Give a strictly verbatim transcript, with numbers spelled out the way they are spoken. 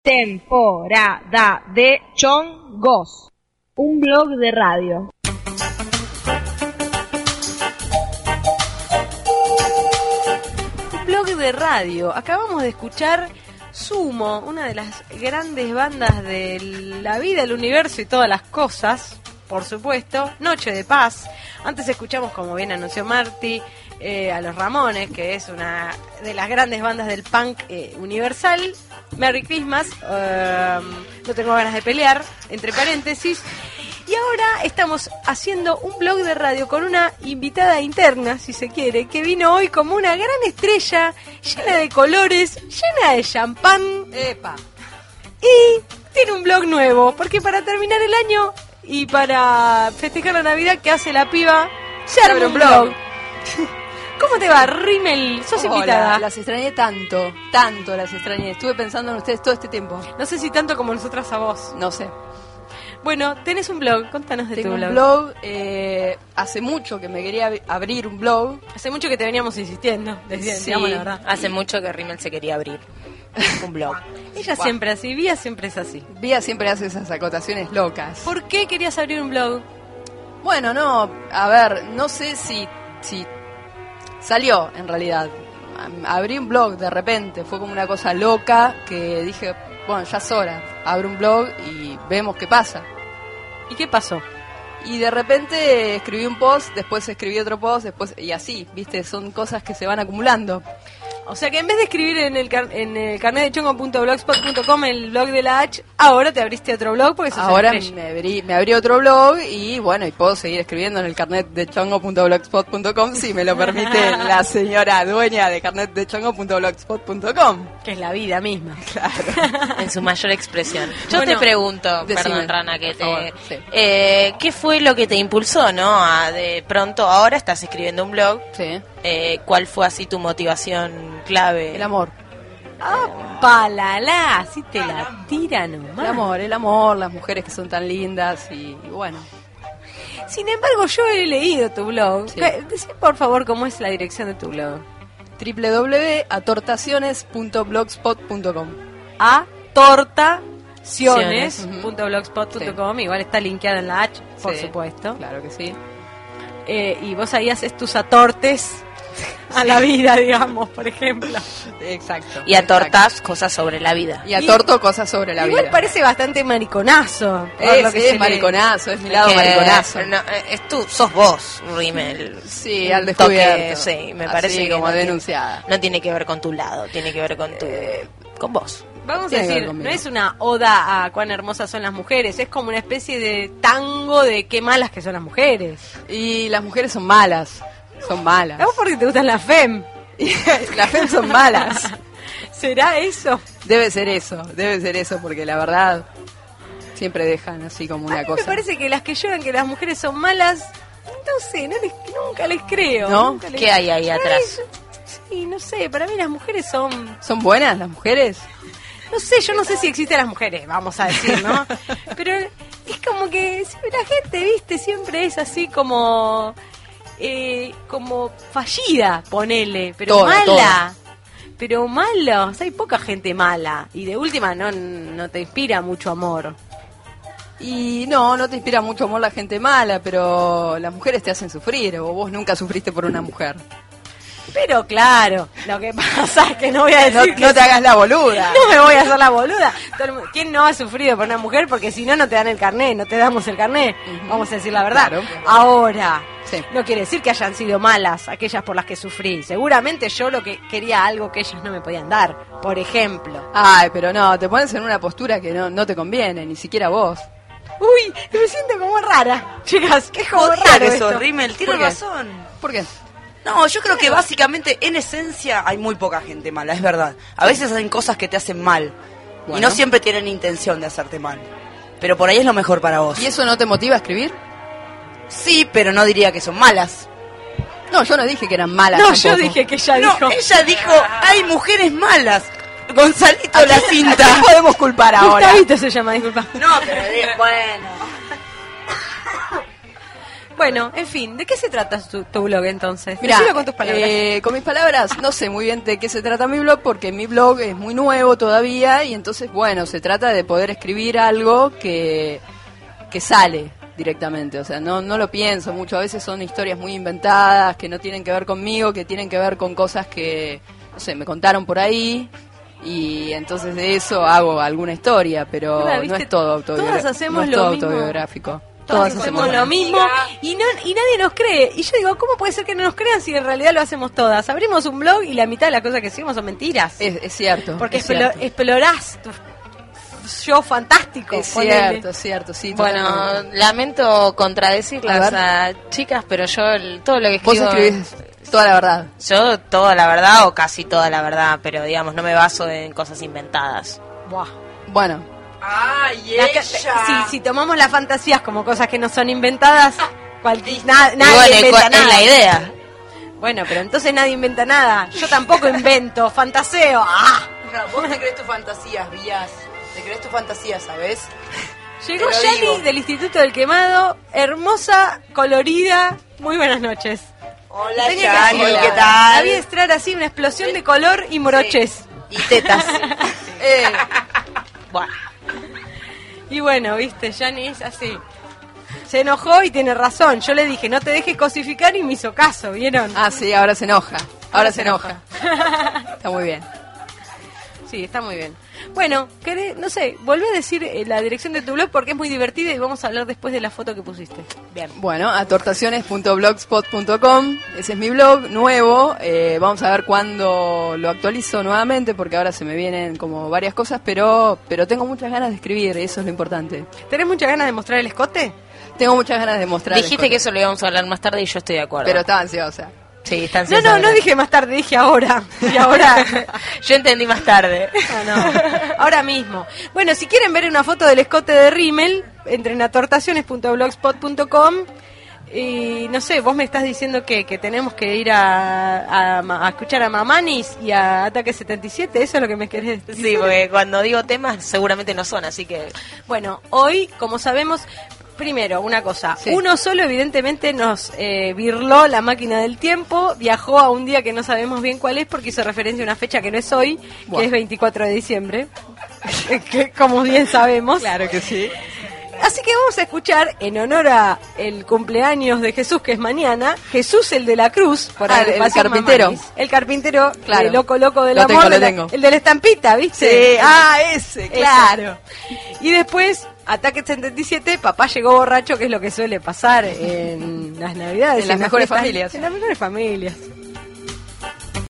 Temporada de Chongos, un blog de radio. Un blog de radio. Acabamos de escuchar Sumo, una de las grandes bandas de la vida, el universo y todas las cosas, por supuesto. Noche de Paz. Antes escuchamos, como bien anunció Marty, eh, a los Ramones, que es una de las grandes bandas del punk eh, universal. Merry Christmas, uh, no tengo ganas de pelear, entre paréntesis. Y ahora estamos haciendo un blog de radio con una invitada interna, si se quiere, que vino hoy como una gran estrella, llena de colores, llena de champán. ¡Epa! Y tiene un blog nuevo, porque para terminar el año y para festejar la Navidad, ¿qué hace la piba? Se arma un blog. ¿Cómo te va, Rimmel? ¿Sos Hola, invitada? las extrañé tanto, tanto las extrañé. Estuve pensando en ustedes todo este tiempo. No sé si tanto como nosotras a vos. No sé. Bueno, tenés un blog, contanos de Tengo tu blog. un blog, eh, hace mucho que me quería ab- abrir un blog. Hace mucho que te veníamos insistiendo, decía, Sí. digamos la verdad. Hace mucho que Rimmel se quería abrir un blog. Ella Buah. siempre así, Vía siempre es así. Vía siempre hace esas acotaciones locas. ¿Por qué querías abrir un blog? Bueno, no, a ver, no sé si, si salió en realidad. A- Abrí un blog de repente, fue como una cosa loca que dije, bueno, ya es hora, abro un blog y vemos qué pasa. ¿Y qué pasó? Y de repente escribí un post, después escribí otro post, después y así, ¿viste? Son cosas que se van acumulando. O sea que en vez de escribir en el, car- en el carnet de chongo punto blogspot punto com el blog de la H, ahora te abriste otro blog porque sos Ahora estrella. me abrí, me abrí otro blog y bueno, y puedo seguir escribiendo en el carnet de chongo punto blogspot punto com si me lo permite la señora dueña de carnet de chongo punto blogspot punto com. Que es la vida misma. En su mayor expresión. Yo Bueno, te pregunto, decime, perdón Rana, que por te... favor, sí. eh, ¿qué fue lo que te impulsó, no? A de pronto ahora estás escribiendo un blog. Sí. Eh, ¿Cuál fue así tu motivación clave? El amor. ¡Ah, palala! Así te la tira nomás. El amor, el amor, las mujeres que son tan lindas y, y bueno. Sin embargo, yo he leído tu blog. Sí. ¿Qué- Decí por favor cómo es la dirección de tu blog. doble u doble u doble u punto atortaciones punto blogspot punto com. A tortaciones punto blogspot punto com. Sí. Igual está linkeada en la H, por Sí, supuesto. Claro que sí. Eh, y vos ahí haces tus atortes a la vida, digamos, por ejemplo. Exacto. Y atortás cosas sobre la vida. Y atorto cosas sobre la Igual vida. parece bastante mariconazo. por Es, lo que es se lee. mariconazo, es mi lado Que, mariconazo. no, eh, es tú, sos vos, Rimmel. Sí, Un al toque, descubierto. sí, me Así parece que como no tiene- denunciada. no tiene que ver con tu lado, tiene que ver con tu, con vos. Vamos a Tiene que ver decir, conmigo. no es una oda a cuán hermosas son las mujeres, es como una especie de tango de qué malas que son las mujeres. Y las mujeres son malas. Son malas. ¿A vos porque te gustan las fem? Las fem son malas. ¿Será eso? Debe ser eso, debe ser eso, porque la verdad siempre dejan así como A una mí cosa. me parece que las que lloran que las mujeres son malas, no sé, no les, nunca les creo. ¿No? Nunca les- ¿Qué hay ahí atrás? Ay, sí, no sé, para mí las mujeres son... ¿Son buenas las mujeres? No sé, yo no sé si existen las mujeres, vamos a decir, ¿no? Pero es como que la gente, viste, siempre es así como... Eh, como fallida, ponele, pero Toda, mala. toda. Pero mala, o sea, hay poca gente mala. Y de última no, no te inspira mucho amor. Y no, no te inspira mucho amor la gente mala, pero las mujeres te hacen sufrir, o vos nunca sufriste por una mujer. Pero claro, lo que pasa es que no voy a decir No, que no te hagas la boluda. no me voy a hacer la boluda. Todo el mundo- ¿Quién no ha sufrido por una mujer? Porque si no, no te dan el carnet, no te damos el carnet. Ujú. Vamos a decir la verdad. Claro. Ahora, Sí. no quiere decir que hayan sido malas aquellas por las que sufrí. Seguramente yo lo que quería algo que ellas no me podían dar. Por ejemplo. Ay, pero no, te pones en una postura que no, no te conviene, ni siquiera vos. Uy, me siento como rara. Chicas, qué como Jodida raro que esto. sos, Rimmel, tienes ¿Por qué? razón. ¿Por qué? No, yo creo que básicamente, en esencia, hay muy poca gente mala, es verdad. A veces hacen cosas que te hacen mal. Y Bueno. no siempre tienen intención de hacerte mal. Pero por ahí es lo mejor para vos. ¿Y eso no te motiva a escribir? Sí, pero no diría que son malas. No, yo no dije que eran malas. No, tampoco. yo dije que ella No, dijo. ella dijo, hay mujeres malas. Gonzalito la ¿A cinta. quién podemos culpar ahora? Gustavito se llama, disculpa. No, pero di- bueno. Bueno, en fin, ¿de qué se trata tu, tu blog entonces? Mirá, Decilo con tus palabras. eh, con mis palabras, no sé muy bien de qué se trata mi blog, porque mi blog es muy nuevo todavía, y entonces, bueno, se trata de poder escribir algo que, que sale directamente, o sea, no, no lo pienso mucho, a veces son historias muy inventadas, que no tienen que ver conmigo, que tienen que ver con cosas que, no sé, me contaron por ahí, y entonces de eso hago alguna historia, pero Claro, no ¿viste? es todo autobiográfico. Todas hacemos no es lo todo mismo. autobiográfico. Todos hacemos lo mismo y no y nadie nos cree. Y yo digo, ¿cómo puede ser que no nos crean si en realidad lo hacemos todas? Abrimos un blog y la mitad de las cosas que decimos son mentiras. Es, es cierto. Porque es explo- cierto. explorás tu show fantástico. Es ponele. cierto, es cierto, sí. Bueno, totalmente. lamento contradecirlas A a, chicas, pero yo el- todo lo que Vos escribo... escribís toda la verdad. Yo toda la verdad o casi toda la verdad, pero digamos, no me baso en cosas inventadas. Buah. Bueno, ¡Ay, La ca- si, si tomamos las fantasías como cosas que no son inventadas, cualquier, na- Y nadie bueno, inventa ¿cuál es nada. la idea? Bueno, pero entonces nadie inventa nada. Yo tampoco invento, fantaseo. ¡Ah! No, vos te crees tus fantasías, Vías. Te crees tus fantasías, ¿sabes? Llegó Te lo Yani digo. del Instituto del Quemado, hermosa, colorida. Muy buenas noches. Hola, Tenía que Yani, decirlo. ¿qué La tal? vi entrar así, una explosión de color y moroches. Y tetas. eh, Buah. Y bueno, viste, Yani es así. Se enojó y tiene razón. Yo le dije, no te dejes cosificar y me hizo caso, ¿vieron? ah, sí, ahora se enoja. Ahora se enoja. Está muy bien. Sí, está muy bien. Bueno, querés, no sé, volví a decir eh, la dirección de tu blog porque es muy divertida y vamos a hablar después de la foto que pusiste. Bien. Bueno, atortaciones punto blogspot punto com, ese es mi blog nuevo. Eh, vamos a ver cuándo lo actualizo nuevamente, porque ahora se me vienen como varias cosas, pero pero tengo muchas ganas de escribir, eso es lo importante. ¿Tenés muchas ganas de mostrar el escote? Tengo muchas ganas de mostrar. Dijiste las que cosas, eso lo íbamos a hablar más tarde y yo estoy de acuerdo. pero estaba ansiosa. Sí, están No, no, no dije más tarde, dije ahora. Y ahora. Yo entendí más tarde. Ah, no. Ahora mismo. Bueno, si quieren ver una foto del escote de Rimmel, entren a tortaciones punto blogspot punto com y no sé, vos me estás diciendo que, que tenemos que ir a, a, a escuchar a Mamanis y a Ataque setenta y siete, ¿eso es lo que me querés decir? Sí, porque cuando digo temas seguramente no son, así que... Bueno, hoy, como sabemos, primero, una cosa, Sí. uno solo evidentemente nos eh, birló la máquina del tiempo, viajó a un día que no sabemos bien cuál es porque hizo referencia a una fecha que no es hoy, Buah. que es veinticuatro de diciembre, que como bien sabemos. Claro que sí. Así que vamos a escuchar, en honor a el cumpleaños de Jesús, que es mañana, Jesús el de la Cruz, por Ah, el agrupación carpintero. Mamanis. El carpintero, Claro. el loco loco del Lo amor, tengo, lo de la- tengo. el de la estampita, ¿viste? Sí, ah, ese, claro. Y después, Ataque setenta y siete, papá llegó borracho, que es lo que suele pasar en las navidades. En las mejores fiestas, familias. En las mejores familias.